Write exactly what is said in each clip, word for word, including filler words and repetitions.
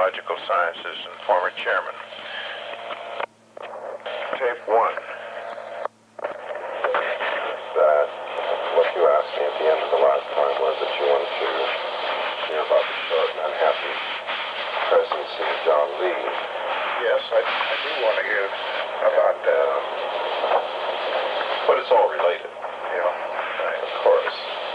Biological Sciences and former chairman. Tape one. That what you asked me at the end of the last time was that you wanted to hear about the short and unhappy presidency of John Lee. Yes, I, I do want to hear about that. Um, but it's all related. Yeah, right. Of course.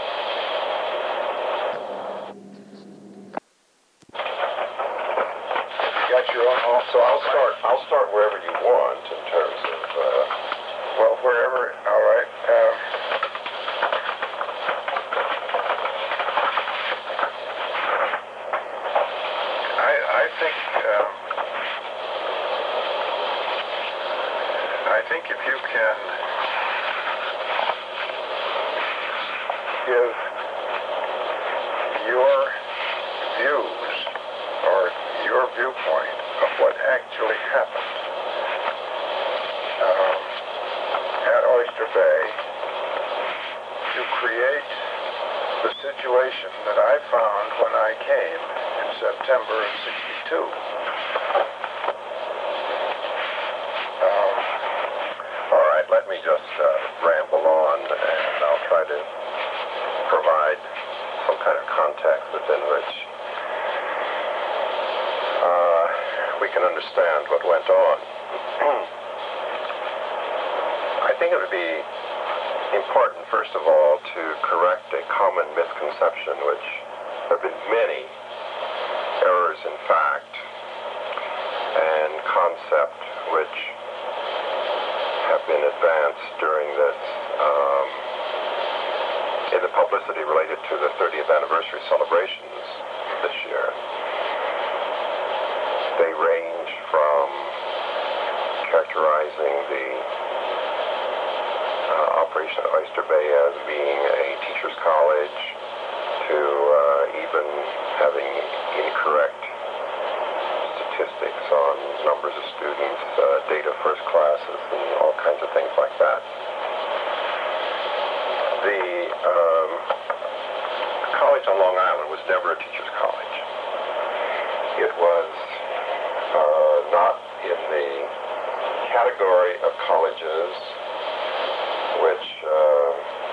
You got your own home, So I'll start. I'll start wherever you want in terms of. Uh, well, wherever. All right. Um, I I think um, I think if you can give your views or your viewpoint of what actually happened um, at Oyster Bay, you create the situation that I found when I came in September of sixty-two. Um, all right. Let me just uh, ramble on, and I'll try to provide some kind of context within which uh, we can understand what went on. I think it would be important, first of all, to correct a common misconception, which there have been many errors in fact and concept which have been advanced during this um, in the publicity related to the thirtieth anniversary celebrations this year. They range from characterizing the uh, operation at Oyster Bay as being a teacher's college to uh, even having incorrect statistics on numbers of students, uh, data first classes, and all kinds of things like that. The um, college on Long Island was never a teacher's college. It was uh, not in the category of colleges which uh,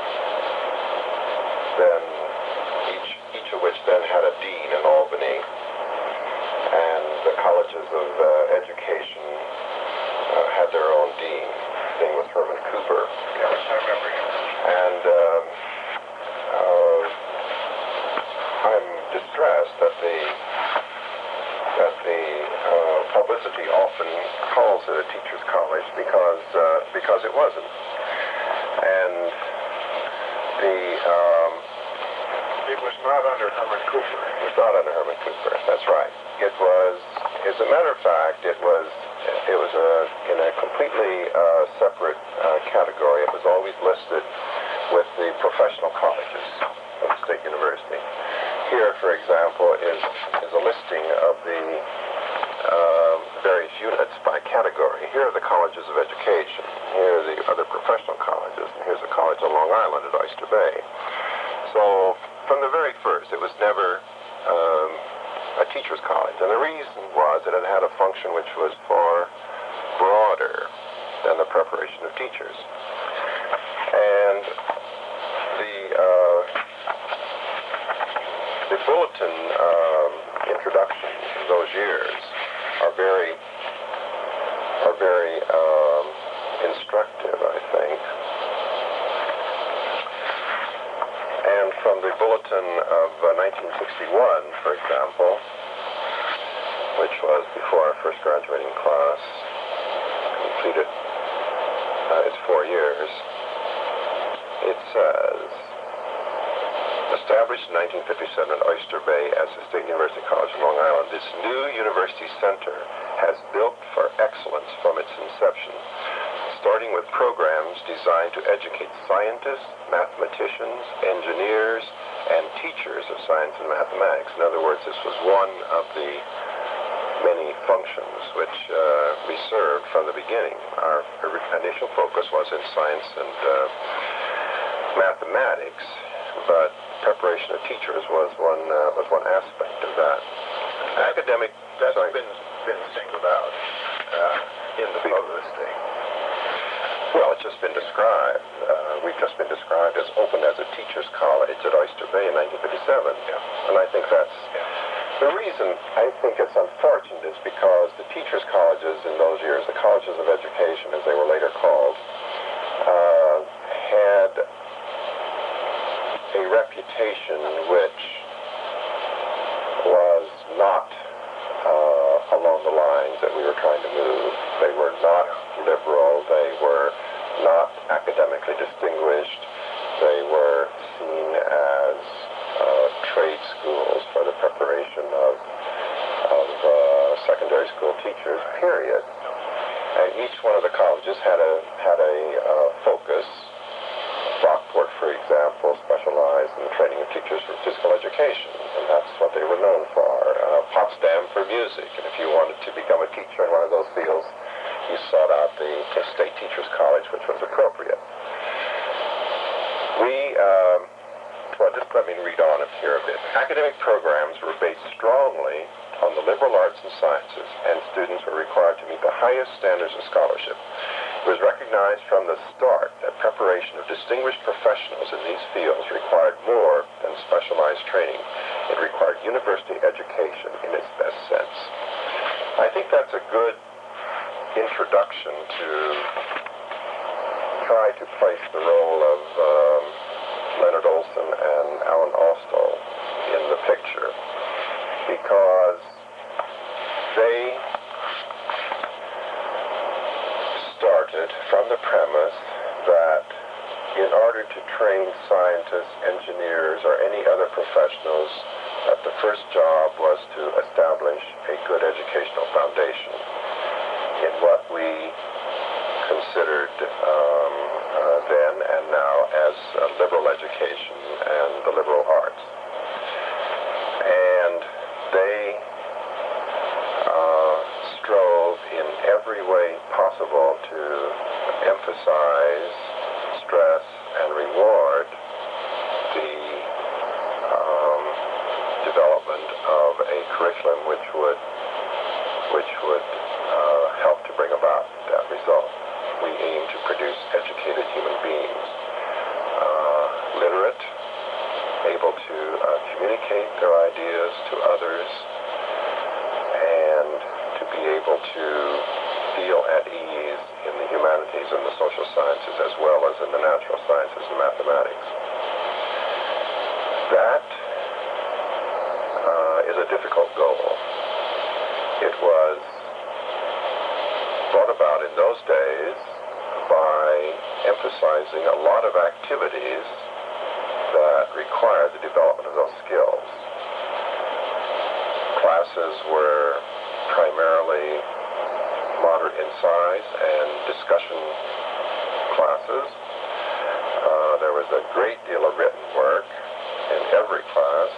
then each each of which then had a dean in Albany, and the colleges of uh, education uh, had their own dean. His name was Herman Cooper. yes, I remember him. And um, uh, I'm distressed that the that the uh, publicity often calls it a teacher's college because uh, because it wasn't. And the um, It was not under Herman Cooper. it was not under Herman Cooper. That's right. It was, as a matter of fact, it was it was a in a completely uh, separate uh, category. It was always listed with the professional colleges of the State University. Here, for example, is is a listing of the uh, various units by category. Here are the colleges of education. Here are the other professional colleges. And here's a college on Long Island at Oyster Bay. So, from the very first, it was never um, a teacher's college. And the reason was that it had a function which was far broader than the preparation of teachers. And the uh, the bulletin um, introductions in those years are very are very um, instructive, I think. And from the bulletin of uh, nineteen sixty-one, for example, which was before our first graduating class completed uh, its four years, it says, established in nineteen fifty-seven at Oyster Bay as the State University College of Long Island, this new university center has built for excellence from its inception, starting with programs designed to educate scientists, mathematicians, engineers, and teachers of science and mathematics. In other words, this was one of the many functions which uh, we served from the beginning. Our initial focus was in science and uh, mathematics, but preparation of teachers was one uh, was one aspect of that. Academic that's sorry. been been singled out uh, in the publicity. Well, it's just been described. Uh, we've just been described as open as a teacher's college at Oyster Bay in nineteen fifty-seven. Yeah. And I think that's... Yeah. The reason I think it's unfortunate is because the teachers' colleges in those years, the colleges of education as they were later called, uh, had a reputation which was not uh, along the lines that we were trying to move. They were not liberal. They were not academically distinguished. They were seen as uh, trade schools for the preparation of, of uh, secondary school teachers, period. And each one of the colleges had a, had a uh, focus. Rockport, for example, specialized in the training of teachers for physical education, and that's what they were known for. Uh, Potsdam for music, and if you wanted to become a teacher in one of those fields, you sought out the, the State Teachers College, which was appropriate. We, um, well, just let me read on here a bit. Academic programs were based strongly on the liberal arts and sciences, and students were required to meet the highest standards of scholarship. It was recognized from the start that preparation of distinguished professionals in these fields required more than specialized training. It required university education in its best sense. I think that's a good introduction to try to place the role of um, Leonard Olson and Alan Austell in the picture, because they started from the premise that in order to train scientists, engineers, or any other professionals, that the first job was to establish a good educational foundation in what we considered um, uh, then and now as uh, liberal education and the liberal arts. And they uh, strove in every way possible to emphasize, stress, and reward the um, development of a curriculum which would which would uh, help to bring about that result. We aim to produce educated human beings, uh, literate, able to uh, communicate their ideas to others, and to be able to feel at ease in the humanities and the social sciences as well as in the natural sciences and mathematics. That uh, is a difficult goal. It was brought about in those days by emphasizing a lot of activities that require the development of those skills. Classes were primarily moderate in size and discussion classes. Uh, there was a great deal of written work in every class,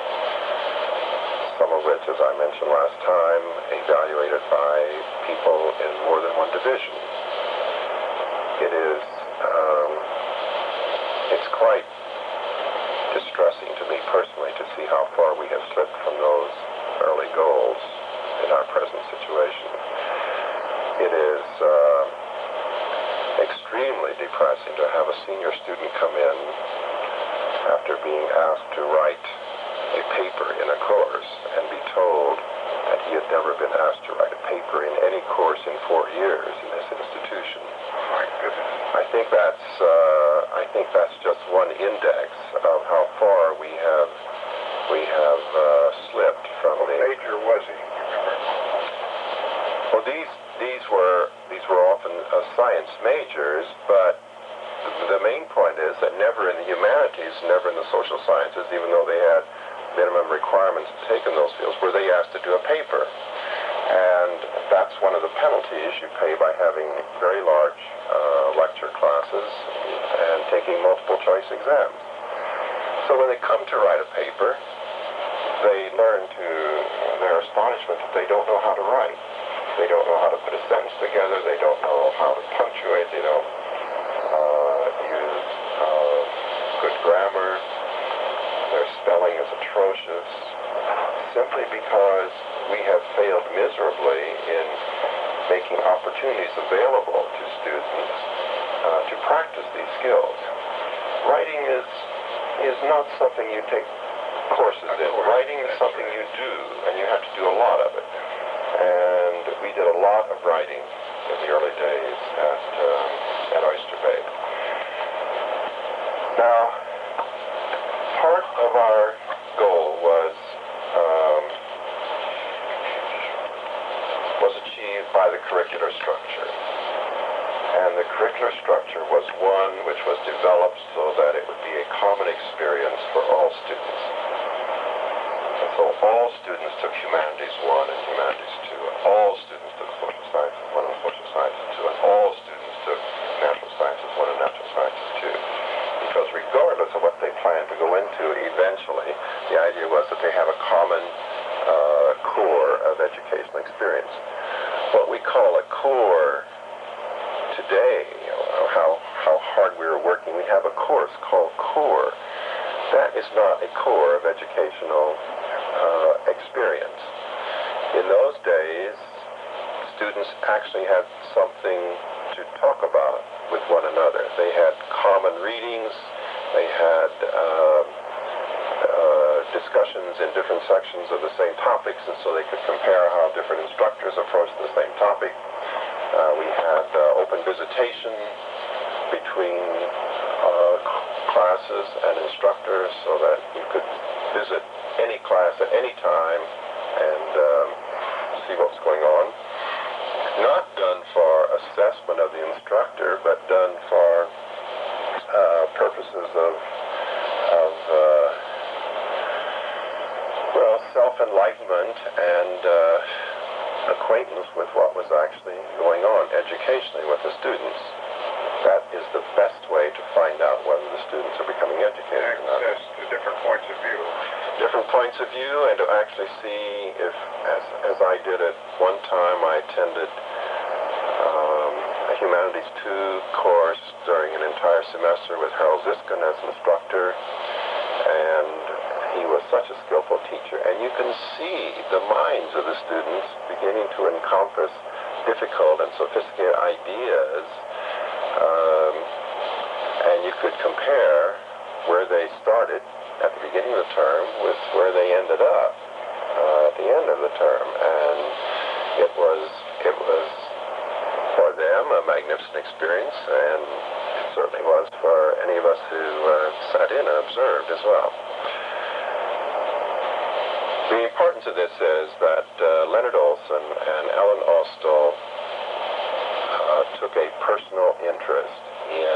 some of which, as I mentioned last time, evaluated by people in more than one division. It is, um, it's quite distressing to me personally to see how far we have slipped from those early goals in our present situation. It is uh, extremely depressing to have a senior student come in after being asked to write a paper in a course and be told that he had never been asked to write a paper in any course in four years in this institution. Oh my goodness. I think that's uh, I think that's just one index of how far we have we have uh, slipped from What the. major was he? Remember? Well, these these were these were often uh, science majors, but the, the main point is that never in the humanities, never in the social sciences, even though they had minimum requirements to take in those fields, were they asked to do a paper. And that's one of the penalties you pay by having very large uh, lecture classes and taking multiple choice exams. So when they come to write a paper, they learn to their astonishment that they don't know how to write. They don't know how to put a sentence together. They don't know how to punctuate. They don't uh, use uh, good grammar. Their spelling is atrocious, simply because we have failed considerably in making opportunities available to students uh, to practice these skills. Writing is is not something you take courses in. Writing is something you do, and you have to do a lot of it. And we did a lot of writing in the early days at um, at Oyster Bay. Now, part of our goal was um, was achieved by the curricular structure. And the curricular structure was one which was developed so that it would be a common experience for all students. And so all students took Humanities one and Humanities two, and all students took Social Sciences one and Social Sciences two, and all students took Natural Sciences one and Natural Sciences two. Because regardless of what they planned to go into eventually, the idea was that they have a common uh, core of educational experience. What we call a core today, you know, how, how hard we were working, we have a course called CORE. That is not a core of educational uh, experience. In those days, students actually had something to talk about with one another. They had common readings, they had uh, uh, discussions in different sections of the same topics, and so they could compare how different instructors approached the same topic. Uh, we had uh, open visitation between uh, classes and instructors so that you could visit any class at any time and um, see what's going on. Not done for assessment of the instructor, but done for uh, purposes of, of uh, well, self-enlightenment and uh, acquaintance with what was actually going on educationally with the students. That is the best way to find out whether the students are becoming educated or not. Access to different points of view. Different points of view, and to actually see if, as, as I did at one time, I attended um, a Humanities two course during an entire semester with Harold Ziskin as instructor, and he was such a skillful teacher, and you can see the minds of the students beginning to encompass difficult and sophisticated ideas, um, and you could compare where they started at the beginning of the term with where they ended up uh, at the end of the term, and it was it was for them a magnificent experience, and it certainly was for any of us who uh, sat in and observed as well. The importance of this is that uh, Leonard Olson and Ellen Austell uh, took a personal interest in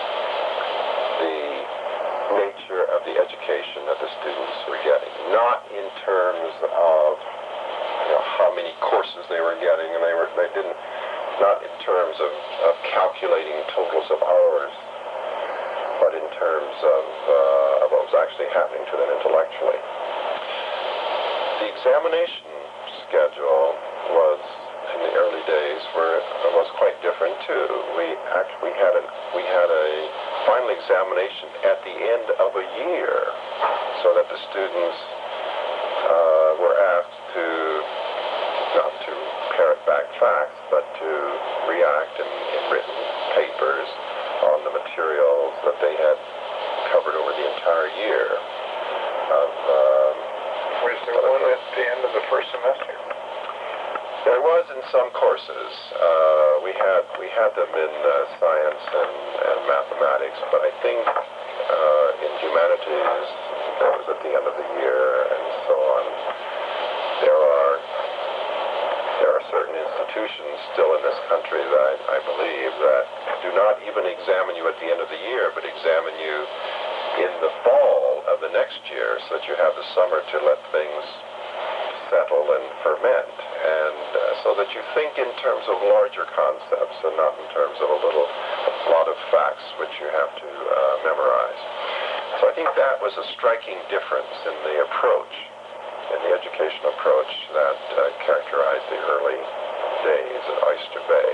the nature of the education that the students were getting, not in terms of, you know, how many courses they were getting, and they were they didn't not in terms of, of calculating totals of hours, but in terms of, uh, of what was actually happening to them intellectually. The examination schedule was, in the early days, were was quite different too. We actually had a we had a final examination at the end of a year, so that the students uh, were asked to not to parrot back facts, but to react in, in written papers on the materials that they had covered over the entire year of. Um, Was there one at the end of the first semester? There was in some courses. Uh, we had we had them in uh, science and, and mathematics, but I think uh, in humanities that was at the end of the year and so on. There are there are certain institutions still in this country that I, I believe that do not even examine you at the end of the year, but examine you in the fall of the next year, so that you have the summer to let things settle and ferment, and uh, so that you think in terms of larger concepts and not in terms of a little lot of facts which you have to uh, memorize. So I think that was a striking difference in the approach, in the education approach that uh, characterized the early days at Oyster Bay.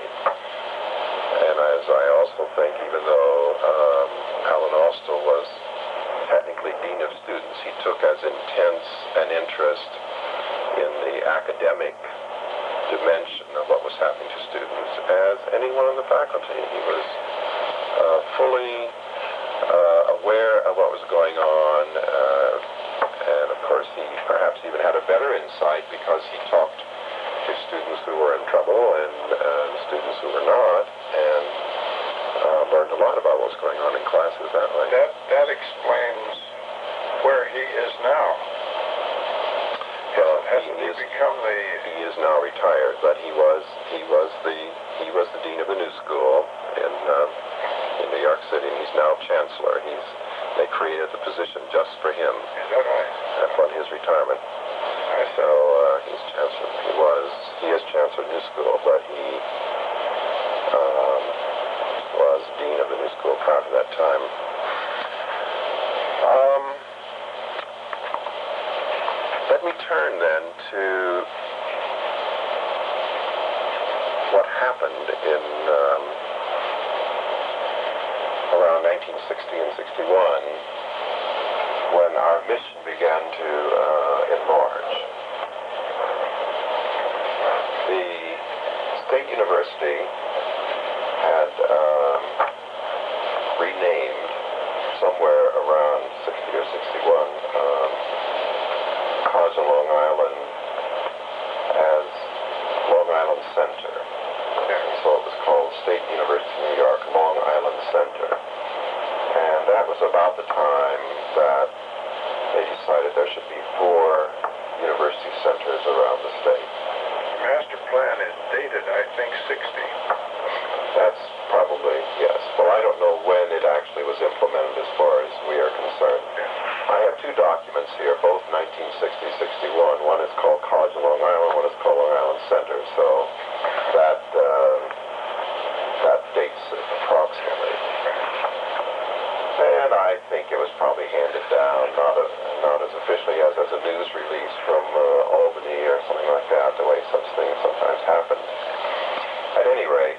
And as I also think, even though um, Alan Austell was technically Dean of Students, he took as intense an interest in the academic dimension of what was happening to students as anyone on the faculty. He was uh, fully uh, aware of what was going on, uh, and of course he perhaps even had a better insight because he talked to students who were in trouble and uh, students who were not, and uh, learned a lot about what was going on in classes that way. That, that explains where he is now. Well, Hasn't he he is, become the... he is now retired, but he was he was the he was the dean of the New School in uh, in New York City, and he's now chancellor. He's they created the position just for him Is that right? upon his retirement. I So uh, he's chancellor. He was he is chancellor of the New School, but he um, was dean of the New School prior to that time. Um, let me turn then to what happened in um, around nineteen sixty and sixty-one when our mission began to uh, enlarge. The State University had um, renamed somewhere around sixty or sixty-one um, College of Long Island as Long Island Center. And so it was called State University of New York Long Island Center. And that was about the time that they decided there should be four university centers around the state. The master plan is dated, I think, sixty. That's probably, yes. Well, I don't know when it actually was implemented as far as we are concerned. I have two documents here, both nineteen sixty sixty-one. One is called College of Long Island, one is called Long Island Center. So that, uh, that dates it approximately. And I think it was probably handed down, not, a, not as officially as as a news release from uh, Albany or something like that, the way such things sometimes happen. At any rate,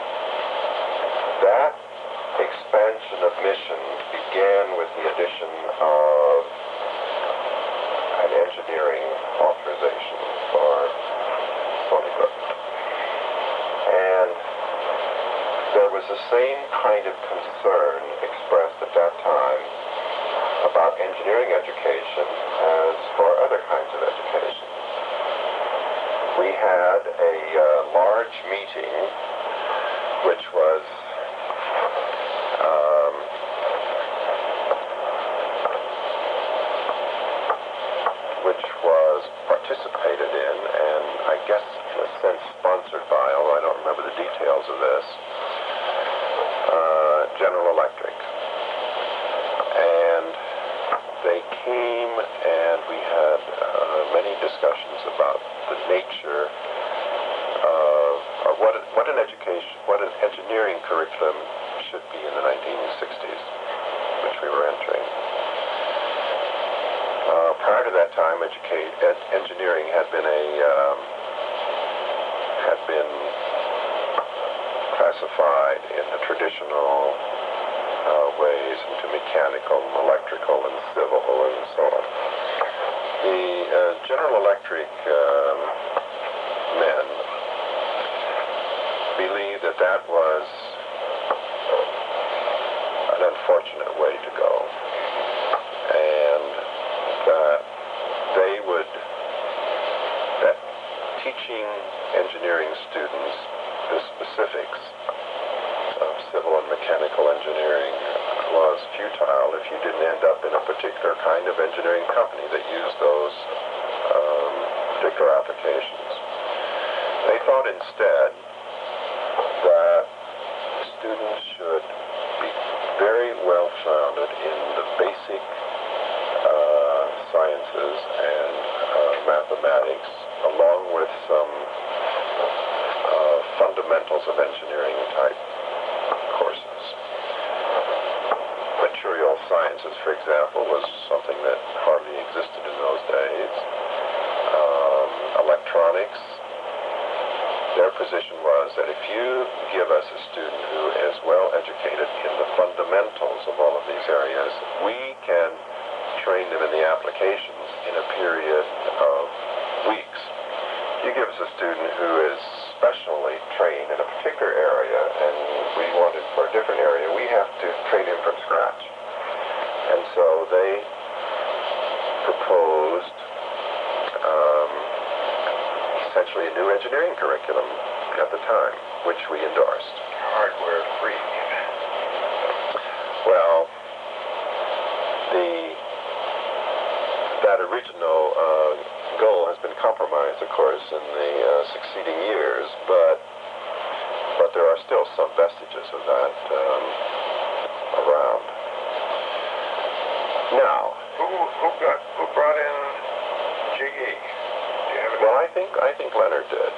that expansion of mission began with the addition of an engineering authorization for Stony Brook. And there was the same kind of concern expressed at that time about engineering education as for other kinds of education. We had a uh, large meeting which was um, which was participated in and I guess in a sense sponsored by, although I don't remember the details of this, uh, General Electric. And they came and we had uh, many discussions about the nature of, of what, what an education, what an engineering curriculum should be in the nineteen sixties, which we were entering. Uh, prior to that time, educate, ed, engineering had been a um, had been classified in the traditional uh, ways into mechanical, electrical, and civil, and so on. The uh, General Electric um, men believed that that was an unfortunate way to go, and that they would, that teaching engineering students the specifics of civil and mechanical engineering was futile if you didn't end up in a particular kind of engineering company that used those um, particular applications. They thought instead that students should be very well founded in the basic uh, sciences and uh, mathematics, along with some uh, fundamentals of engineering type courses. Material sciences, for example, was something that hardly existed in those days. Um, electronics. Their position was that if you give us a student who is well educated in the fundamentals of all of these areas, we can train them in the applications in a period of weeks. you give us a student who is specially trained in a particular area, and we want him for a different area, we have to train him from scratch. And so they proposed um, essentially a new engineering curriculum at the time, which we endorsed. Hardware free. Well, the that original uh, goal has been compromised, of course, in the uh, succeeding years, but but there are still some vestiges of that um, around. Now, Who who got who brought in G E? Do you have any? well, I think I think Leonard did.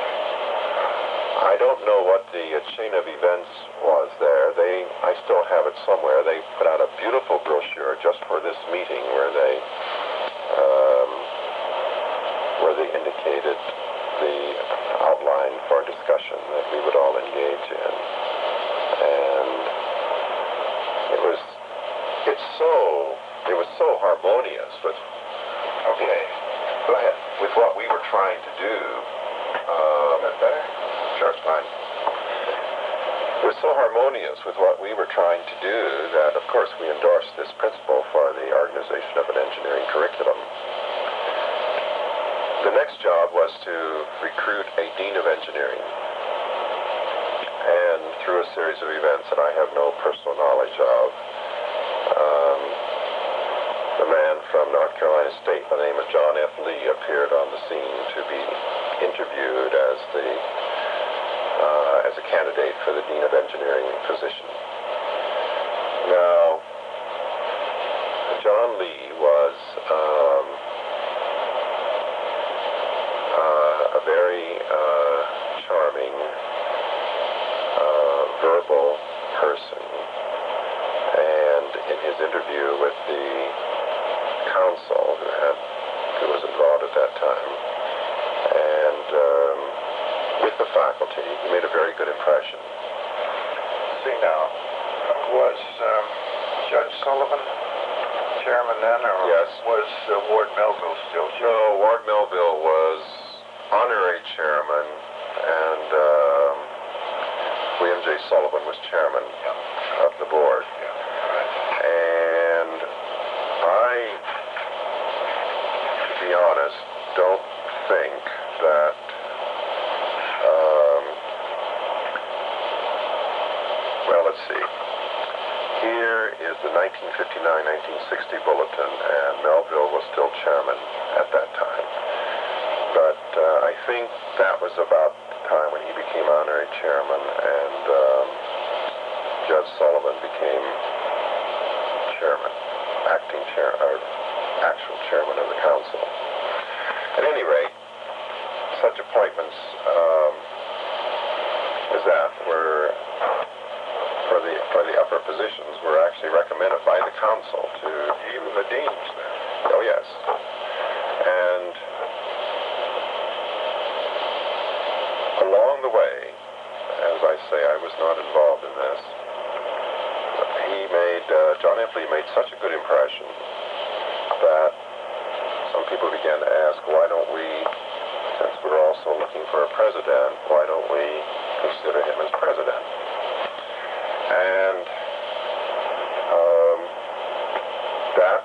I don't know what the uh, chain of events was there. They, I still have it somewhere. They put out a beautiful brochure just for this meeting, where they, um, where they indicated the outline for discussion that we would all engage in, and it was, it's so, it was so harmonious with. Okay. Go ahead. With what we were trying to do. Um, Is that better? Sure, it's fine. It was so harmonious with what we were trying to do that, of course, we endorsed this principle for the organization of an engineering curriculum. The next job was to recruit a dean of engineering. And through a series of events that I have no personal knowledge of, um, a man from North Carolina State by the name of John F. Lee appeared on the scene to be interviewed as the uh, as a candidate for the Dean of Engineering position. Now, John Lee was um, uh, a very uh, charming, uh, verbal person, and in his interview with the council who had who was involved at that time, and um, with the faculty, he made a very good impression. See now, was um, Judge Sullivan chairman then, or Yes. was uh, Ward Melville still chairman? No, Ward Melville was honorary chairman, and um, William J. Sullivan was chairman Yeah. of the board. Yeah. Right. And I, to be honest, don't think that um, well, let's see. Here is the nineteen fifty-nine nineteen sixty bulletin, and Melville was still chairman at that time. But uh, I think that was about the time when he became honorary chairman, and um, Judge Sullivan became chairman, acting chair, or actual chairman of the council. At any rate, such appointments um, as that were, for the for the upper positions, were actually recommended by the council to Even the deans then. oh yes, and along the way, as I say, I was not involved in this. He made uh, John F. Lee made such a good impression that some people began to ask, why don't we, since we're also looking for a president, why don't we consider him as president? And um, that,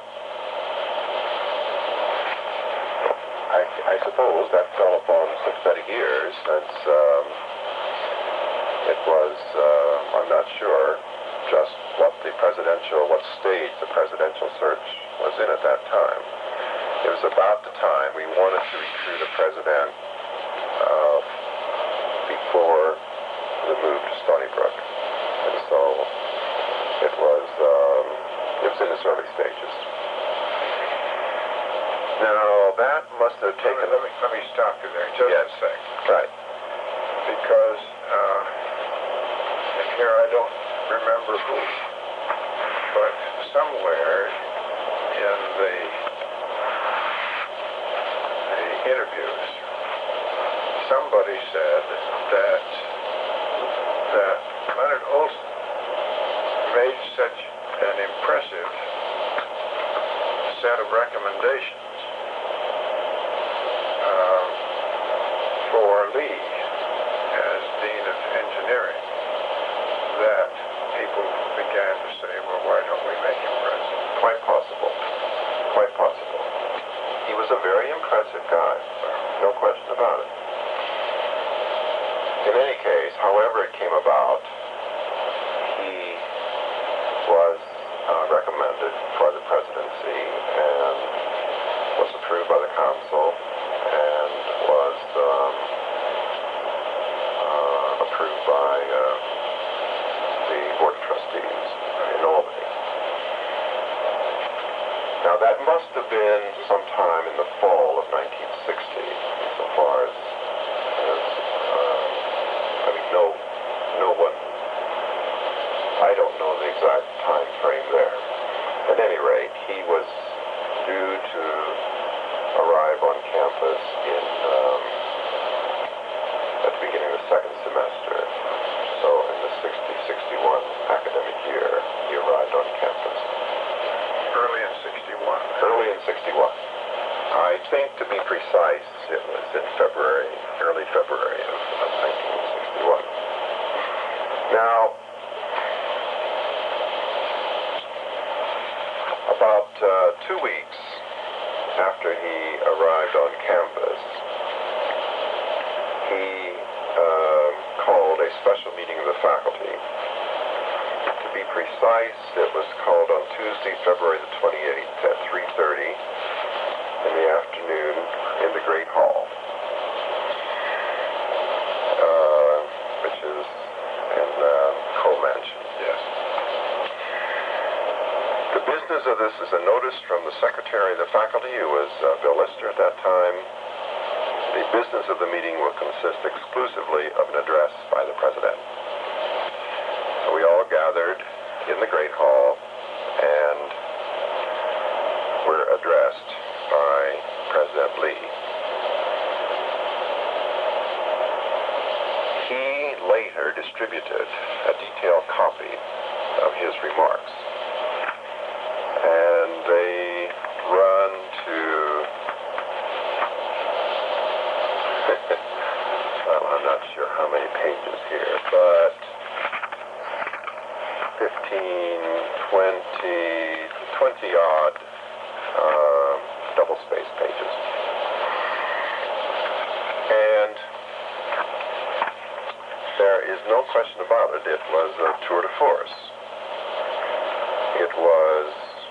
I, I suppose, that fell upon sympathetic ears, since um, it was, uh, I'm not sure just what the presidential, what stage the presidential search was in at that time. It was about the time we wanted to recruit a president uh, before the move to Stony Brook. And so it was, um, it was in its early stages. Now, that must have Let taken... me, let me, let me stop you there just Yes. a sec. Right. Because, uh, and here I don't remember who, but somewhere in the, the interviews, somebody said that that Leonard Olson made such an impressive set of recommendations um, for Lee as Dean of Engineering that people began to say, well, why don't we make him president? Quite possible. Quite possible. He was a very impressive guy. No question about it. In any case, however it came about, he was uh, recommended for the presidency and was approved by the council and was um, uh, approved by uh, the Board of Trustees in Albany. Now that must have been sometime in the fall of nineteen sixty, so far as, as uh, I mean, no, no one, I don't know the exact time frame there. At any rate, he was due to arrive on campus in um, at the beginning of the second semester. So in the sixty sixty-one academic year, he arrived on campus. Early in sixty-one. Early in sixty-one. I think, to be precise, it was in February, early February of, of nineteen sixty-one. Now, about uh, two weeks after he arrived on campus, he uh, called a special meeting of the faculty. To be precise, it was called on Tuesday, February the twenty-eighth at three thirty in the afternoon in the Great Hall, uh, which is in uh, Cole Mansion. Yes. The business of this is a notice from the Secretary of the Faculty, who was uh, Bill Lister at that time. The business of the meeting will consist exclusively of an address by the President. So we all gathered in the Great Hall and were addressed by President Lee. He later distributed a detailed copy of his remarks. And they run to, well, I'm not sure how many pages here, but fifteen, twenty, twenty odd uh, double-spaced pages. And there is no question about it, it was a tour de force. It was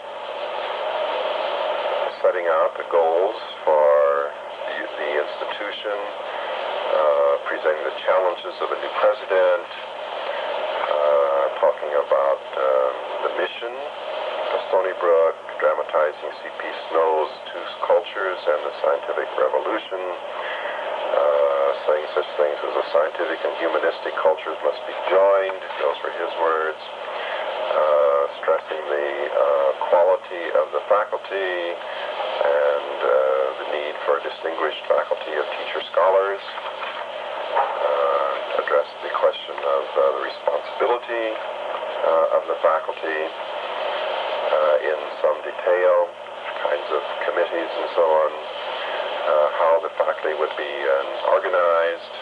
setting out the goals for the, the institution, uh, presenting the challenges of a new president, uh, talking about uh, the mission of Stony Brook, dramatizing C P Snow's Two Cultures and the Scientific Revolution, uh, saying such things as the scientific and humanistic cultures must be joined, those were his words, uh, stressing the uh, quality of the faculty, and uh, the need for a distinguished faculty of teacher-scholars, uh, addressed the question of uh, the responsibility uh, of the faculty uh, in some detail, kinds of committees and so on, uh, how the faculty would be um, organized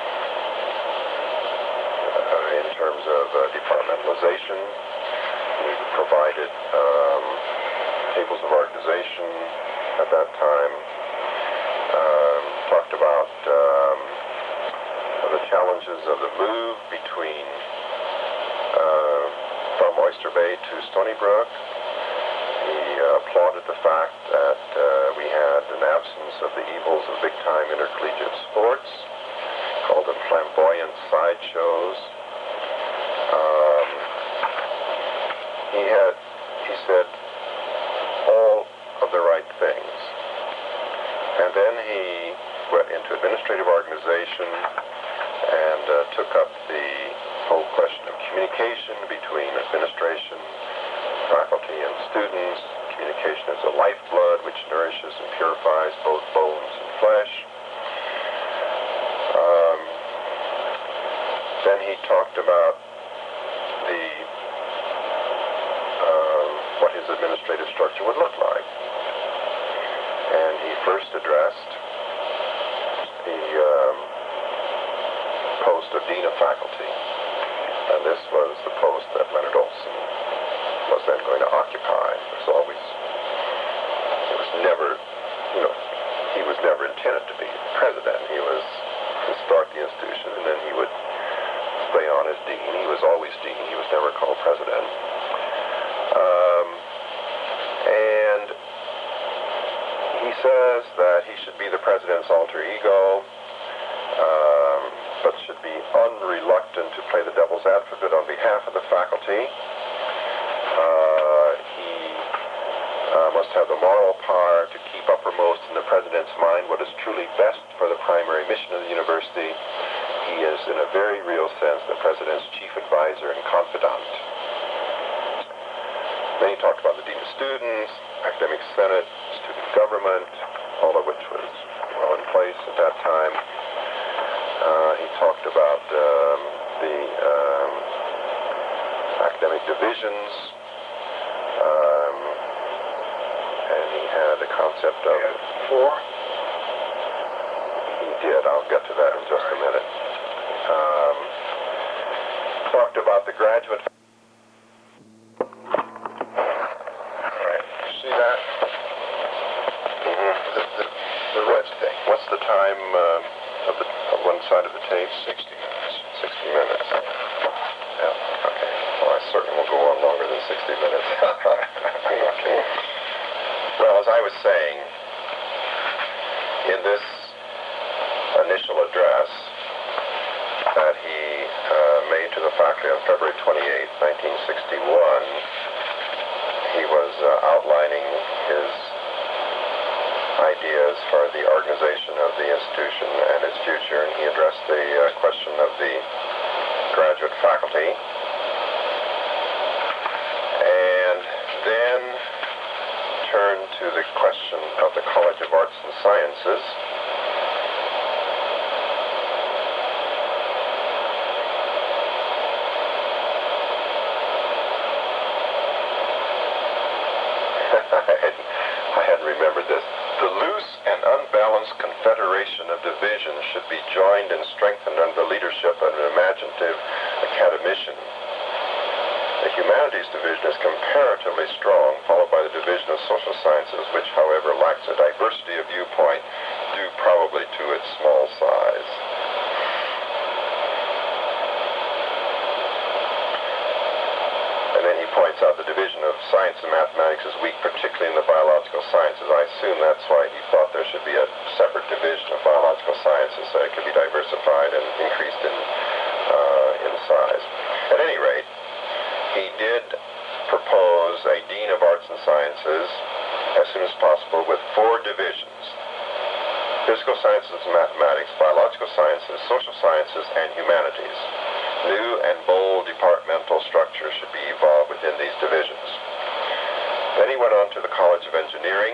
uh, in terms of uh, departmentalization. We provided um, tables of organization at that time, um, talked about um, the challenges of the move between uh, from Oyster Bay to Stony Brook. He uh, applauded the fact that uh, we had an absence of the evils of big-time intercollegiate sports, called them flamboyant sideshows. Um, he had, he said, all of the right things. And then he went into administrative organization and uh, took up the whole question of communication between administration, faculty, and students. Communication is a lifeblood which nourishes and purifies both bones and flesh. Um, then he talked about the uh, what his administrative structure would look like. And he first addressed the um, post of Dean of Faculty. And this was the post that Leonard Olson was then going to occupy. It was always, it was never, you know, he was never intended to be president. He was to start the institution, and then he would stay on as dean. He was always dean. He was never called president. Um, and he says that he should be the president's alter ego, um, but should be unreluctant to play the devil's advocate on behalf of the faculty. Uh, he uh, must have the moral power to keep uppermost in the president's mind what is truly best for the primary mission of the university. He is, in a very real sense, the president's chief advisor and confidant. Then he talked about the dean of students, academic senate, student government, all of which was well in place at that time. Uh, he talked about um, the um, academic divisions, um, and he had the concept of... Four? He did. I'll get to that in just a minute. Um, talked about the graduate... See that? Mm-hmm. The, the, the red thing. What's the time uh, of, the, of one side of the tape? sixty minutes. sixty minutes. Yeah, okay. Well, I certainly will go on longer than sixty minutes. Okay. Well, as I was saying, in this initial address that he uh, made to the faculty on February twenty-eighth, nineteen sixty-one, he was uh, outlining his ideas for the organization of the institution and its future, and he addressed the uh, question of the graduate faculty. And then turned to the question of the College of Arts and Sciences. I hadn't, I hadn't remembered this. The loose and unbalanced confederation of divisions should be joined and strengthened under the leadership of an imaginative academician. The humanities division is comparatively strong, followed by the division of social sciences, which, however, lacks a diversity of viewpoint due probably to its small size. And then he points out the division of science and mathematics is weak, particularly in the biological sciences. I assume that's why he thought there should be a separate division of biological sciences so it could be diversified and increased in, uh, in size. At any rate, he did propose a Dean of Arts and Sciences as soon as possible with four divisions: physical sciences and mathematics, biological sciences, social sciences, and humanities. New and bold departmental structures should be evolved within these divisions. Then he went on to the College of Engineering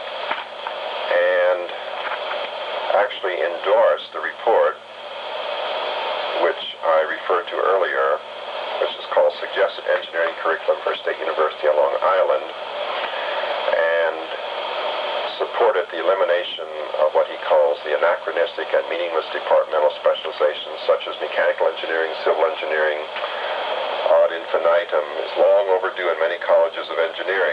and actually endorsed the report which I referred to earlier, which is called Suggested Engineering Curriculum for State University on Long Island, and supported the elimination of what he calls the anachronistic and meaningless departmental specializations such as mechanical engineering, civil engineering. Ad infinitum is long overdue in many colleges of engineering,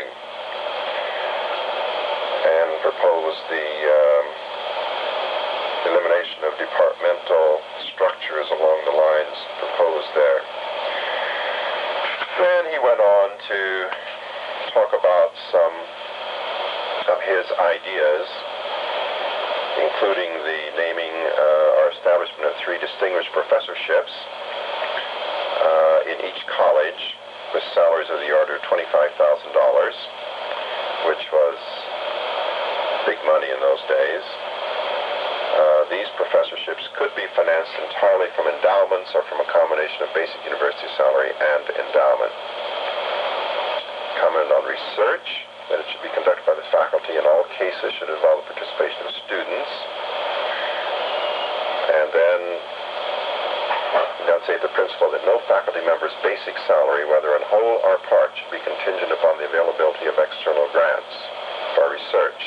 and proposed the um, elimination of departmental structures along the lines proposed there. Then he went on to talk about some of his ideas, including the naming uh, or establishment of three distinguished professorships uh, in each college with salaries of the order of twenty-five thousand dollars, which was big money in those days. Uh, these professorships could be financed entirely from endowments or from a combination of basic university salary and endowment. Comment on research, that it should be conducted by the faculty. In all cases should involve the participation of students. And then enunciate the principle that no faculty member's basic salary, whether in whole or part, should be contingent upon the availability of external grants for research.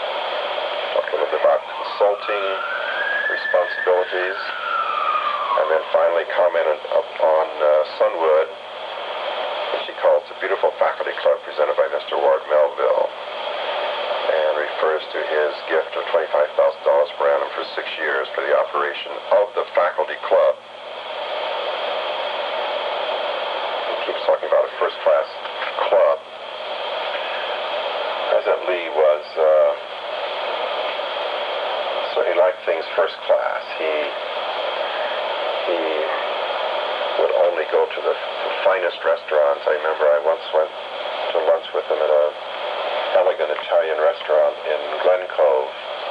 Talk a little bit about consulting responsibilities, and then finally commented upon uh, Sunwood, which she calls the beautiful faculty club presented by Mister Ward Melville, and refers to his gift of twenty-five thousand dollars per annum for six years for the operation of the faculty club. He keeps talking about a first-class club. President Lee was uh, certainly liked things first class. He he would only go to the, the finest restaurants. I remember I once went to lunch with him at a elegant Italian restaurant in Glen Cove,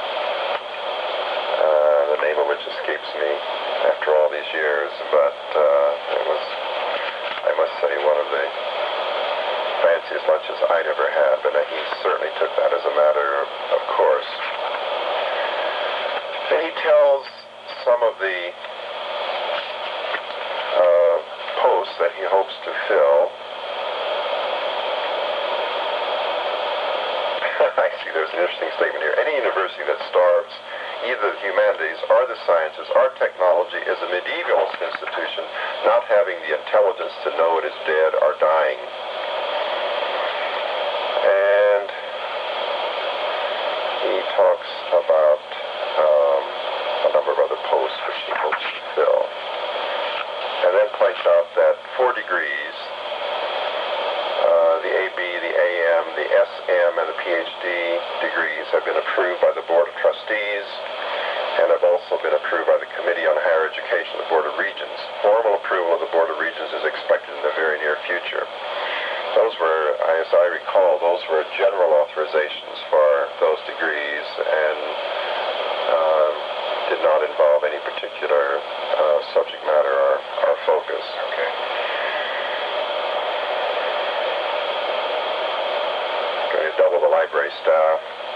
uh, the name of which escapes me after all these years, but uh, it was, I must say, one of the fanciest lunches I'd ever had, but he certainly took that as a matter of, of course. And he tells some of the uh, posts that he hopes to fill. I see there's an interesting statement here. Any university that starves either the humanities or the sciences or technology is a medieval institution, not having the intelligence to know it is dead or dying. And he talks about um, a number of other posts which he hopes to fill. And then points out that four degrees, uh, the A B, the A M, the S M, and the P H D degrees have been approved by the Board of Trustees and have also been approved by the Committee on Higher Education, the Board of Regents. Formal approval of the Board of Regents is expected in the very near future. Those were, as I recall, those were general authorizations for those degrees and um, did not involve any particular uh, subject matter or, or focus. Okay. Going to double the library staff.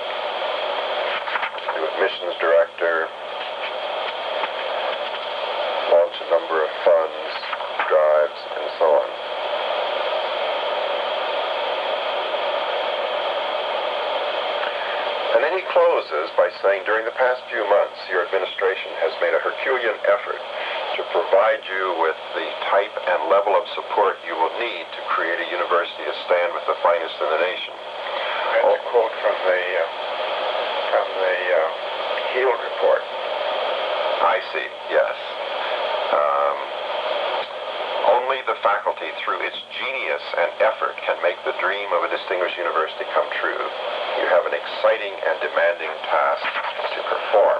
Do admissions director. Launch a number of funds, drives, and so on. And then he closes by saying, during the past few months, your administration has made a Herculean effort to provide you with the type and level of support you will need to create a university to stand with the finest in the nation. That's a quote from the, uh, from the uh, Heald report. I see, yes. Um, only the faculty, through its genius and effort, can make the dream of a distinguished university come true. You have an exciting and demanding task to perform.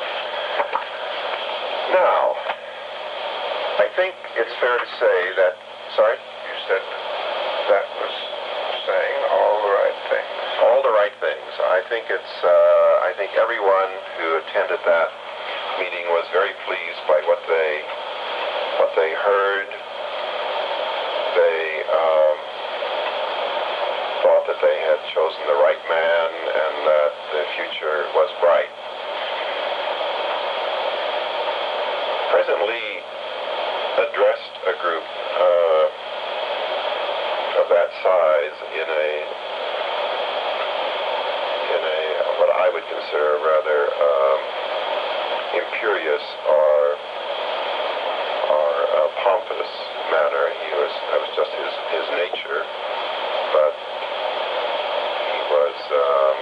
Now, I think it's fair to say that, sorry? You said that was saying all the right things. All the right things. I think it's, uh, I think everyone who attended that meeting was very pleased by what they, what they heard. They, um, thought that they had chosen the right man and that the future was bright. President Lee addressed a group uh, of that size in a in a what I would consider a rather um, imperious or or uh, pompous manner. He was that was just his his nature, but was um,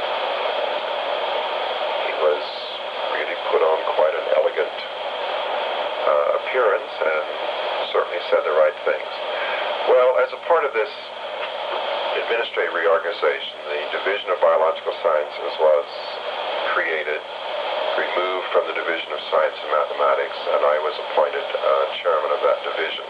he was really put on quite an elegant uh, appearance and certainly said the right things. Well, as a part of this administrative reorganization, the Division of Biological Sciences was created, removed from the Division of Science and Mathematics, and I was appointed uh, chairman of that division.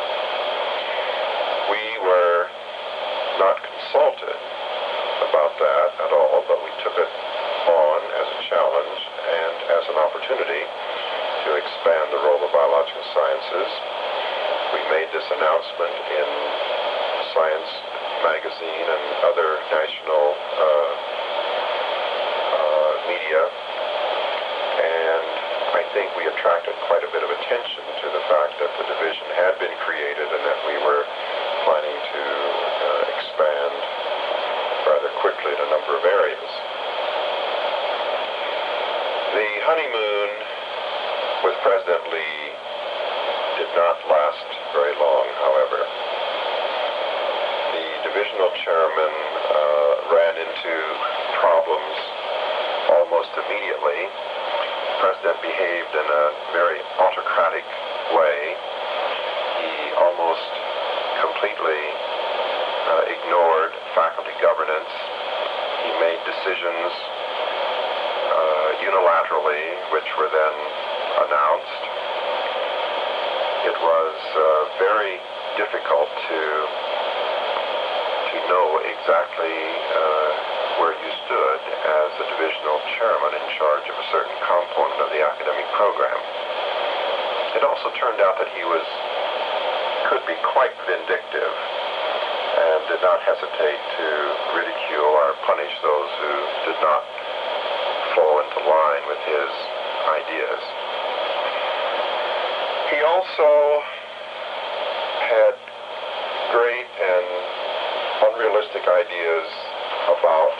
We were not consulted about that at all, but we took it on as a challenge and as an opportunity to expand the role of biological sciences. We made this announcement in Science magazine and other national uh, uh, media, and I think we attracted quite a bit of attention to the fact that the division had been created and that we were planning to uh, expand rather quickly in a number of areas. The honeymoon with President Lee not last very long, however. The divisional chairman uh, ran into problems almost immediately. The president behaved in a very autocratic way. He almost completely uh, ignored faculty governance. He made decisions uh, unilaterally, which were then announced. It was uh, very difficult to to know exactly uh, where you stood as the divisional chairman in charge of a certain component of the academic program. It also turned out that he was could be quite vindictive and did not hesitate to ridicule or punish those who did not fall into line with his ideas. He also had great and unrealistic ideas about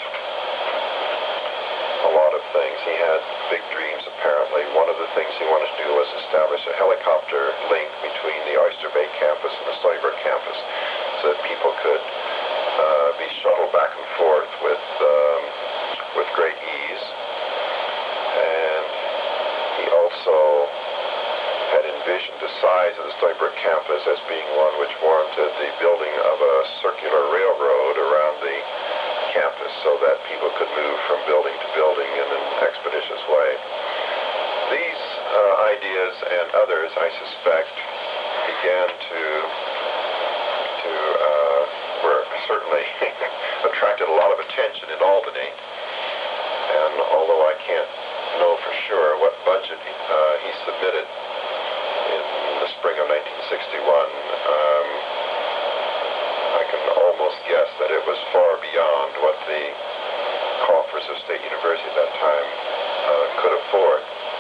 a lot of things. He had big dreams, apparently. One of the things he wanted to do was establish a helicopter link between the Oyster Bay campus and the Stony Brook campus so that people could uh, be shuttled back and forth with, um, with great ease. And he also had envisioned the size of the Stony Brook campus as being one which warranted the building of a circular railroad around the campus so that people could move from building to building in an expeditious way. These uh, ideas and others, I suspect, began to to uh, were certainly attracted a lot of attention in Albany. And although I can't know for sure what budget uh, he submitted in the spring of nineteen sixty-one, um, I can almost guess that it was far beyond what the coffers of State University at that time uh, could afford.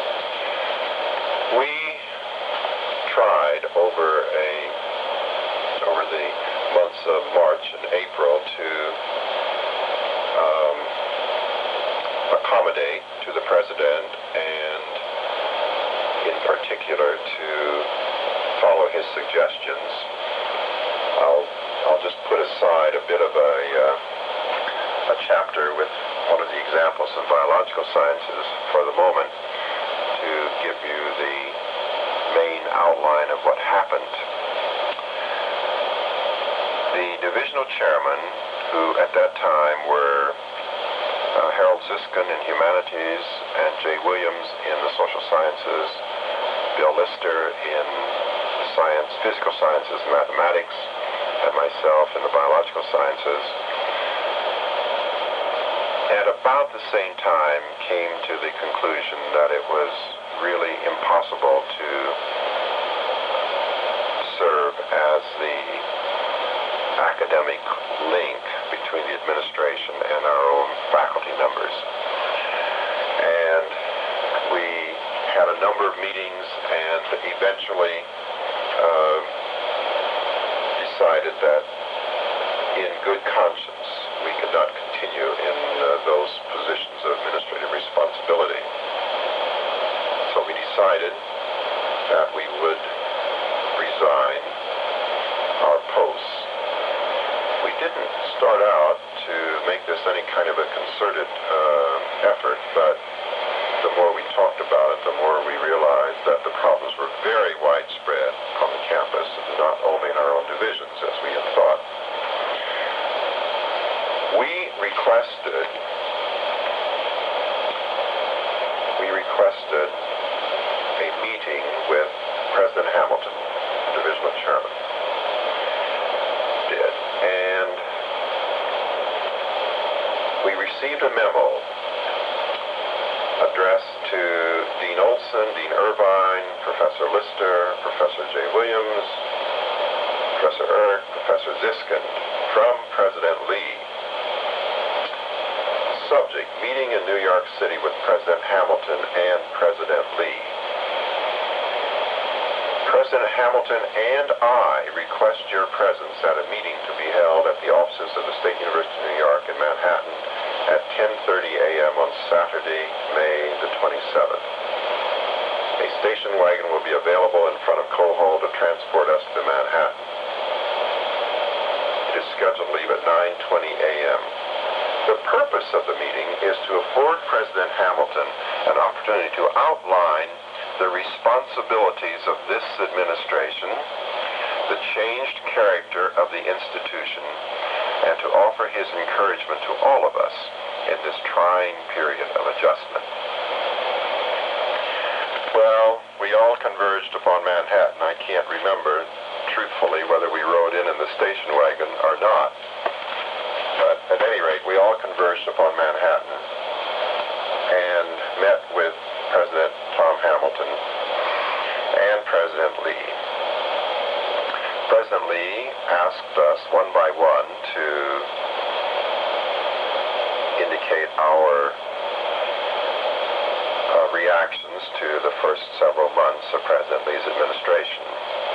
We tried over a over the months of March and April to um, accommodate to the president and in particular to follow his suggestions. I'll I'll just put aside a bit of a uh, a chapter with one of the examples of biological sciences for the moment to give you the main outline of what happened. The divisional chairman, who at that time were uh, Harold Ziskin in humanities and Jay Williams in the social sciences, Bill Lister in science, physical sciences and mathematics, and myself in the biological sciences, at about the same time came to the conclusion that it was really impossible to serve as the academic link between the administration and our own faculty members. And we had a number of meetings and eventually uh, decided that in good conscience we could not continue in uh, those positions of administrative responsibility. So we decided that we would resign our posts. We didn't start out to make this any kind of a concerted uh, effort, but the more we talked about it, the more we realized that the problems were very widespread on the campus, not only in our own divisions, as we had thought. We requested, we requested a meeting with President Hamilton, divisional chairman. Did. And we received a memo addressed to Dean Olson, Dean Irvine, Professor Lister, Professor Jay Williams, Professor Erck, Professor Ziskin, from President Lee. Subject, meeting in New York City with President Hamilton and President Lee. President Hamilton and I request your presence at a meeting to be held at the offices of the State University of New York in Manhattan at ten thirty a m on Saturday, May the twenty-seventh. A station wagon will be available in front of Coal Hall to transport us to Manhattan. It is scheduled to leave at nine twenty a m The purpose of the meeting is to afford President Hamilton an opportunity to outline the responsibilities of this administration, the changed character of the institution, and to offer his encouragement to all of us in this trying period of adjustment. Well, we all converged upon Manhattan. I can't remember truthfully whether we rode in in the station wagon or not. But at any rate, we all converged upon Manhattan and met with President Tom Hamilton and President Lee. President Lee asked us one by one to indicate our uh, reactions to the first several months of President Lee's administration.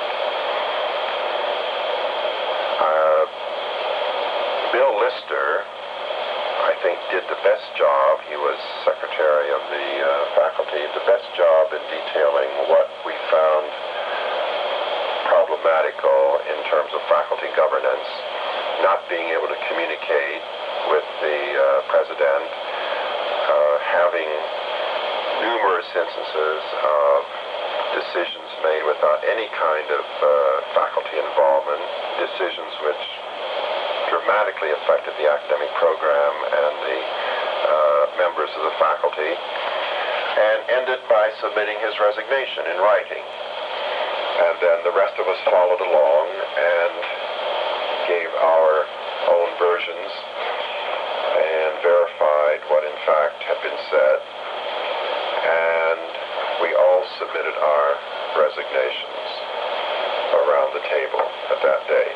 Uh, Bill Lister, I think, did the best job. He was secretary of the uh, faculty, the best job in detailing what we found problematical in terms of faculty governance, not being able to communicate with the uh, president, uh, having numerous instances of decisions made without any kind of uh, faculty involvement, decisions which dramatically affected the academic program and the uh, members of the faculty, and ended by submitting his resignation in writing. And then the rest of us followed along and gave our own versions and verified what in fact had been said, and we all submitted our resignations around the table at that day.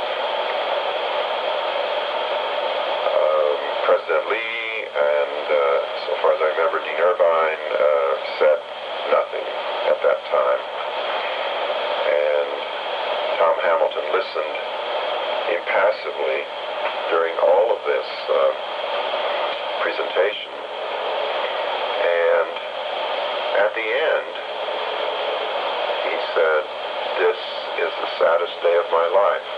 President Lee and, uh, so far as I remember, Dean Irvine uh, said nothing at that time. And Tom Hamilton listened impassively during all of this uh, presentation. And at the end, he said, "This is the saddest day of my life."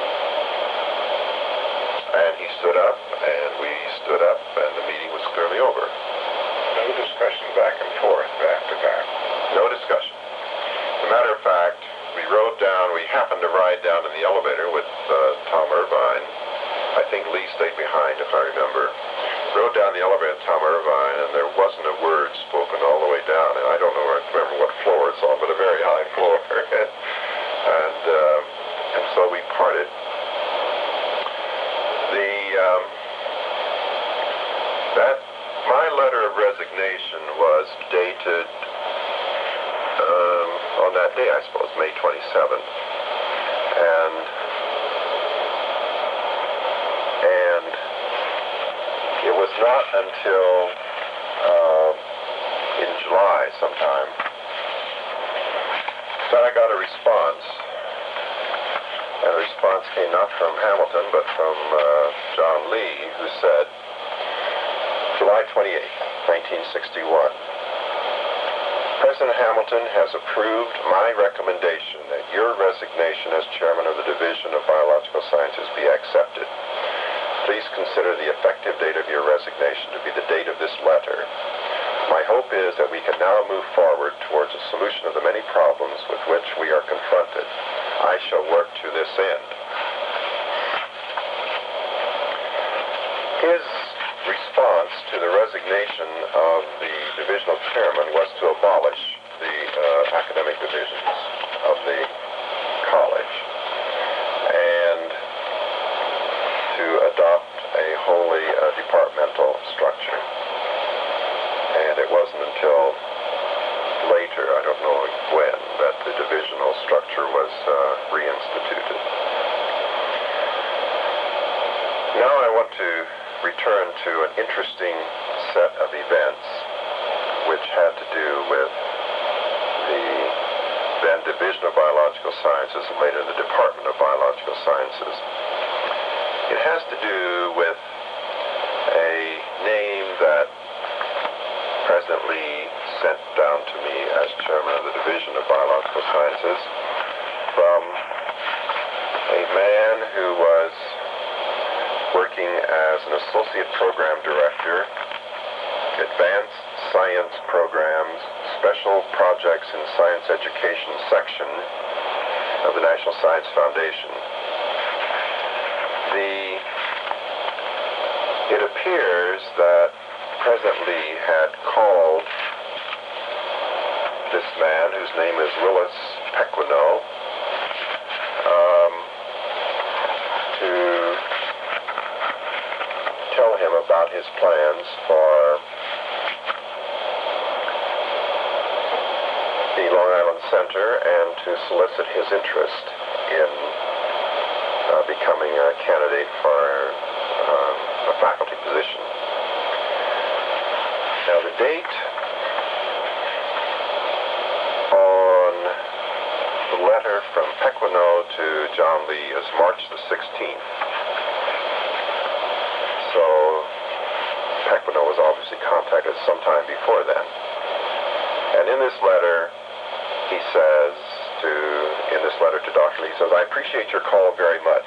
And he stood up, and we stood up, and the meeting was clearly over. No discussion back and forth after that. No discussion. As a matter of fact, we rode down, we happened to ride down in the elevator with uh, Tom Irvine. I think Lee stayed behind, if I remember. Rode down the elevator with Tom Irvine, and there wasn't a word spoken all the way down. And I don't know, I remember what floor it's on, but a very high floor. and, uh, and so we parted. The, um, that, my letter of resignation was dated um, on that day, I suppose, May twenty-seventh. And, and it was not until uh, in July sometime that I got a response. And the response came not from Hamilton, but from uh, John Lee, who said, July twenty-eighth, nineteen sixty-one, President Hamilton has approved my recommendation that your resignation as chairman of the Division of Biological Sciences be accepted. Please consider the effective date of your resignation to be the date of this letter. My hope is that we can now move forward towards a solution of the many problems with which we are confronted. I shall work to this end. His response to the resignation of the divisional chairman was to abolish the uh, academic divisions of the college and to adopt a wholly uh, departmental structure. And it wasn't until later, I don't know when, that the divisional structure was uh, reinstituted. Now I want to return to an interesting set of events which had to do with the then Division of Biological Sciences and later the Department of Biological Sciences. It has to do with a name that President Lee sent down to me as chairman of the Division of Biological Sciences, from a man who was working as an associate program director, advanced science programs, special projects in science education section of the National Science Foundation. The, it appears that President Lee had called this man, whose name is Willis Pequeno, um, to tell him about his plans for the Long Island Center and to solicit his interest in uh, becoming a candidate for uh, a faculty position. Now, the date on the letter from Pequeno to John Lee is March the sixteenth. So Pequeno was obviously contacted sometime before then. And in this letter, he says to, in this letter to Doctor Lee, he says, "I appreciate your call very much."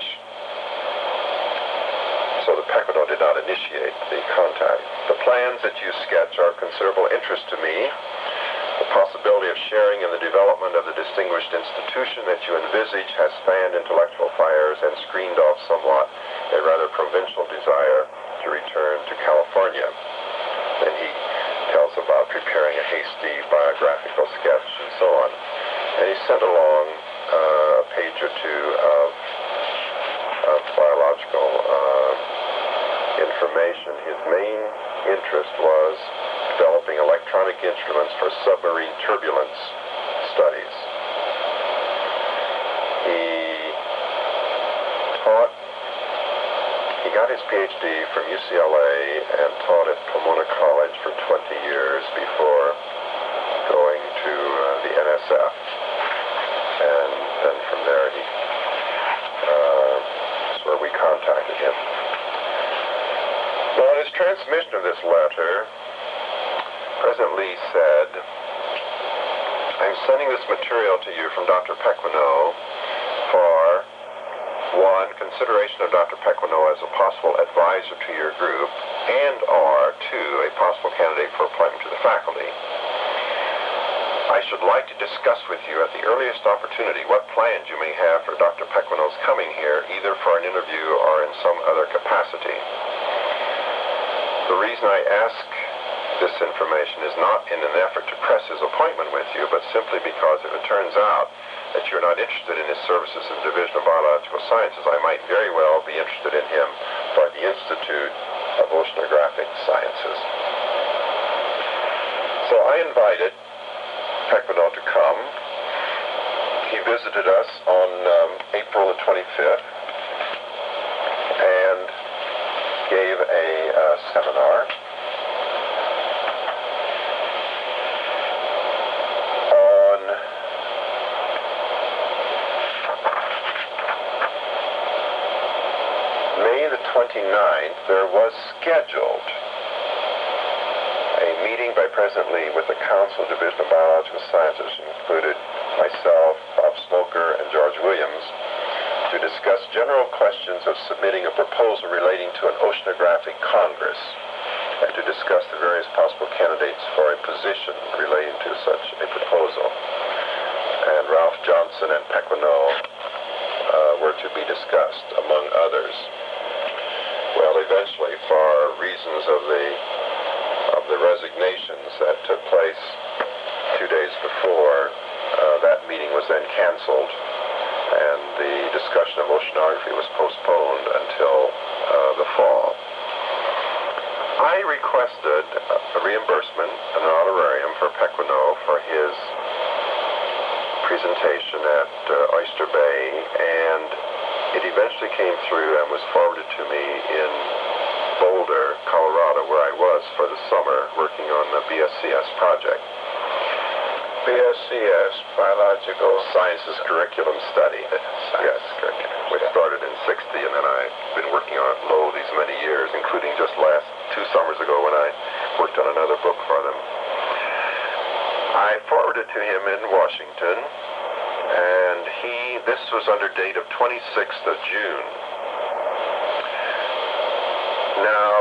So the Pequeno did not initiate the contact. "The plans that you sketch are of considerable interest to me. The possibility of sharing in the development of the distinguished institution that you envisage has fanned intellectual fires and screened off somewhat a rather provincial desire to return to California." Then he tells about preparing a hasty biographical sketch and so on. And he sent along uh, a page or two of, of biological uh, information. His main interest was developing electronic instruments for submarine turbulence studies. He taught, he got his P H D from U C L A and taught at Pomona College for twenty years before going to uh, the N S F. And then from there he, uh, that's where we contacted him. Well, in his transmission of this letter, President Lee said, "I'm sending this material to you from Doctor Pequeno for, one, consideration of Doctor Pequeno as a possible advisor to your group, and or, two, a possible candidate for appointment to the faculty. I should like to discuss with you at the earliest opportunity what plans you may have for Doctor Pequeno's coming here, either for an interview or in some other capacity. The reason I ask this information is not in an effort to press his appointment with you, but simply because if it turns out that you're not interested in his services in the Division of Biological Sciences, I might very well be interested in him for the Institute of Oceanographic Sciences." So I invited Pequeno to come. He visited us on um, April the twenty-fifth and gave a uh, seminar. On May the twenty-ninth, there was scheduled a meeting by President Lee with the Council Division of Biological Sciences, which included myself, Bob Smoker, and George Williams, to discuss general questions of submitting a proposal relating to an oceanographic congress and to discuss the various possible candidates for a position relating to such a proposal. And Ralph Johnson and Pequeno uh, were to be discussed, among others. Well, eventually, for reasons of the of the resignations that took place two days before, uh, that meeting was then canceled, and the discussion of oceanography was postponed until uh, the fall. I requested a reimbursement, an honorarium for Pequeno for his presentation at uh, Oyster Bay, and it eventually came through and was forwarded to me in Boulder, Colorado, where I was for the summer working on the B S C S project. B S C S, Biological Sciences Curriculum Study. Yes, curriculum. Which started in sixty, and then I've been working on it low these many years, including just last two summers ago when I worked on another book for them. I forwarded to him in Washington, and he, this was under date of twenty-sixth of June. Now,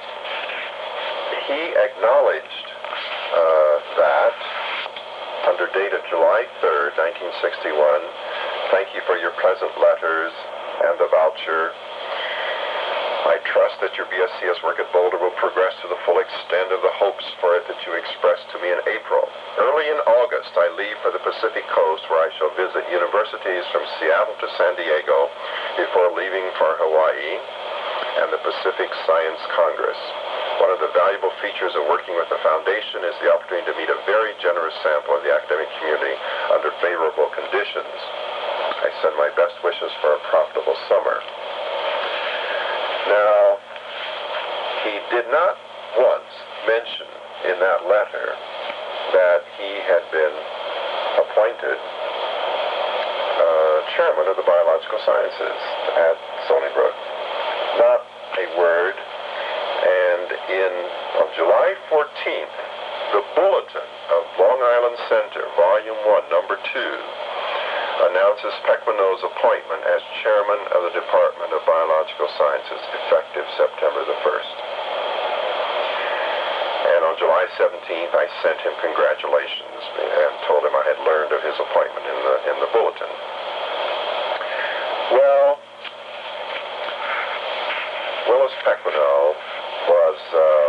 he acknowledged uh, that under date of July third, nineteen sixty-one, thank you for your pleasant letters and the voucher. I trust that your B S C S work at Boulder will progress to the full extent of the hopes for it that you expressed to me in April. Early in August, I leave for the Pacific Coast, where I shall visit universities from Seattle to San Diego before leaving for Hawaii and the Pacific Science Congress. One of the valuable features of working with the Foundation is the opportunity to meet a very generous sample of the academic community under favorable conditions. I send my best wishes for a profitable summer. Now, he did not once mention in that letter that he had been appointed uh, chairman of the Biological Sciences at Stony Brook. Not a word. And in on July fourteenth, the Bulletin of Long Island Center, Volume one, Number two, announces Pequeno's appointment as chairman of the Department of Biological Sciences, effective September the first. And on July seventeenth, I sent him congratulations and told him I had learned of his appointment in the in the bulletin. Well, Willis Pequeno was, um,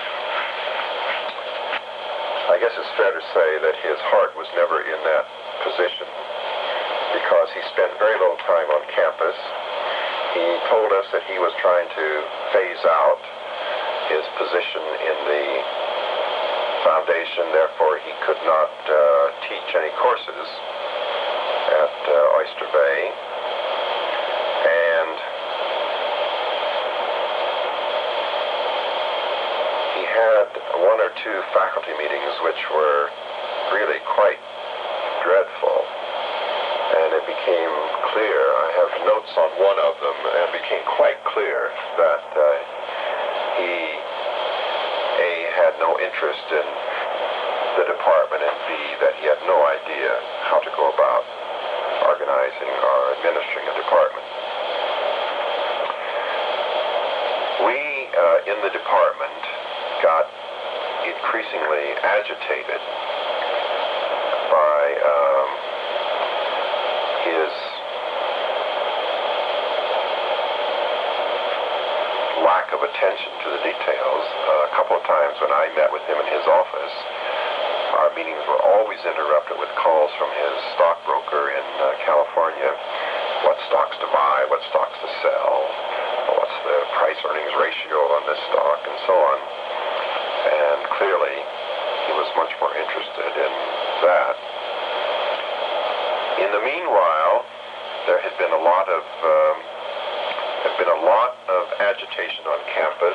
I guess it's fair to say that his heart was never in that position, because he spent very little time on campus. He told us that he was trying to phase out his position in the foundation, therefore he could not uh, teach any courses at uh, Oyster Bay. And he had one or two faculty meetings which were really quite dreadful. And it became clear, I have notes on one of them, and it became quite clear that uh, he, A, had no interest in the department, and B, that he had no idea how to go about organizing or administering a department. We, uh, in the department, got increasingly agitated by um, his lack of attention to the details. Uh, a couple of times when I met with him in his office, our meetings were always interrupted with calls from his stockbroker in uh, California. What stocks to buy, what stocks to sell, what's the price-earnings ratio on this stock, and so on. And clearly, he was much more interested in that. In the meanwhile, there had been a lot of um, had been a lot of agitation on campus,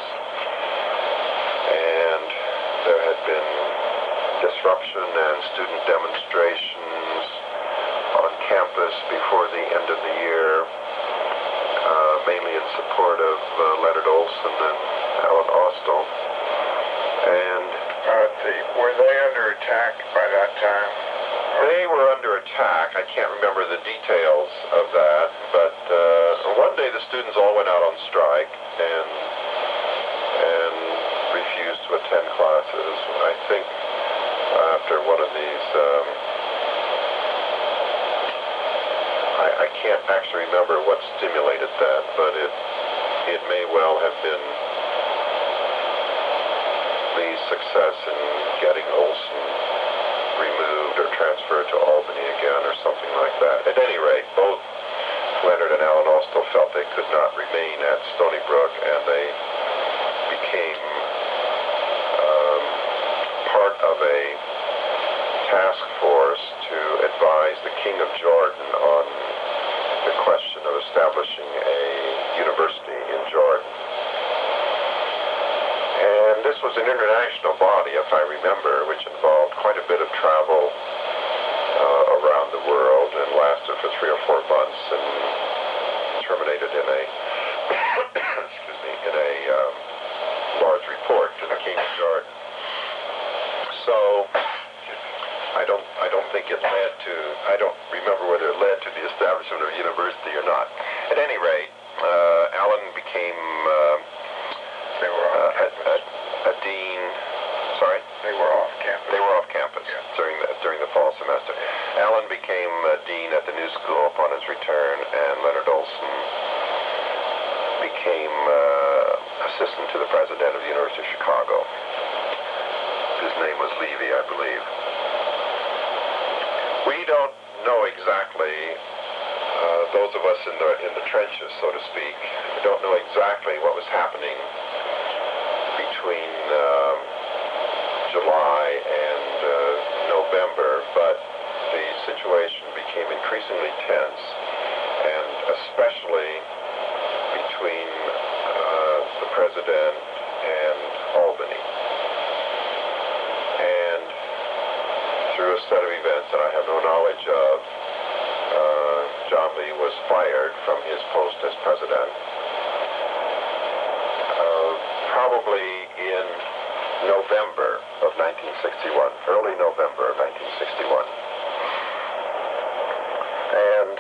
and there had been disruption and student demonstrations on campus before the end of the year, uh, mainly in support of uh, Leonard Olson and Alan Austell. And Uh, the, were they under attack by that time? they were under attack. I can't remember the details of that, but uh, one day the students all went out on strike and and refused to attend classes. I think after one of these, um, I, I can't actually remember what stimulated that, but it it may well have been the success in getting Olson removed or transferred to Albany again or something like that. At any rate, both Leonard and Alan Austell felt they could not remain at Stony Brook, and they became um, part of a task force to advise the King of Jordan on the question of establishing a university in Jordan. And this was an international body, if I remember, which involved quite a bit of travel uh, around the world and lasted for three or four months and terminated in a excuse me in a um, large report to the King of Jordan. So led to, I don't remember whether it led to the establishment of a university or not. At any rate, uh, Alan became uh, They were off uh, a, campus. a, a dean. Sorry? They were off campus. They were off campus Yeah. during the during the fall semester. Alan became uh, dean at the new school upon his return, and Leonard Olson became uh, assistant to the president of the University of Chicago. His name was Levy, I believe. We don't know exactly, uh, those of us in the in the trenches, so to speak, we don't know exactly what was happening between um, July and uh, November, but the situation became increasingly tense, and especially between uh, the president and Albany. And through a set of events that I have no knowledge of, uh, John Lee was fired from his post as president, uh, probably in November of nineteen sixty-one, early November of nineteen sixty-one. And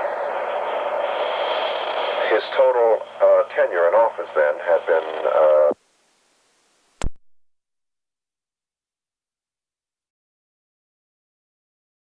his total uh, tenure in office then had been uh,